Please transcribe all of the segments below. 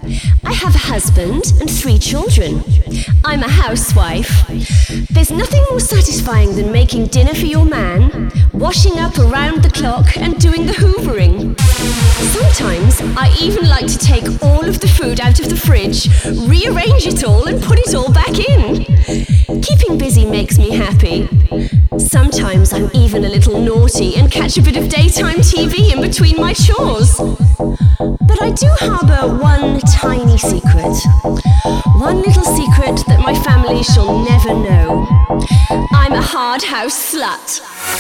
I have a husband and 3 children. I'm a housewife. There's nothing more satisfying than making dinner for your man, washing up around the clock and doing the hoovering. Sometimes I even like to take all of the food out of the fridge, rearrange it all and put it all back in. Keeping busy makes me happy. Sometimes I'm even a little naughty and catch a bit of daytime TV in between my chores. But I do harbour one tiny secret. One little secret that my family shall never know. I'm a hard house slut.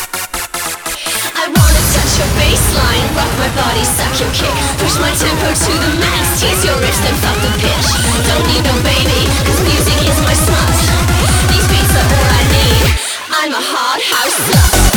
I wanna touch your baseline, rock my body, suck your kick, push my tempo to the max, tease your riffs, then fuck the pitch. Don't need no baby, cause music is my smut. These beats are all I need. I'm a hard house slut.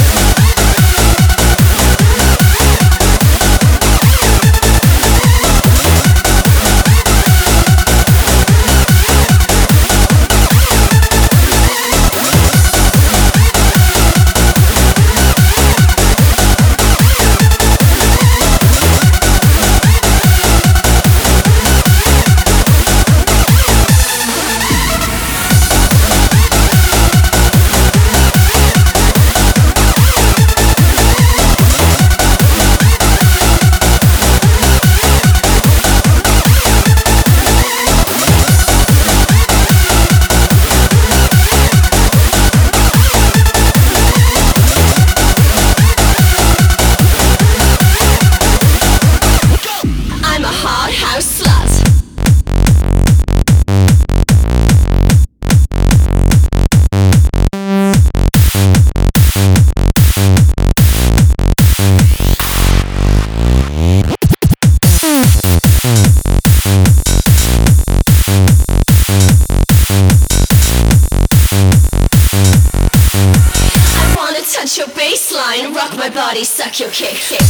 Touch your baseline, rock my body, suck your kick.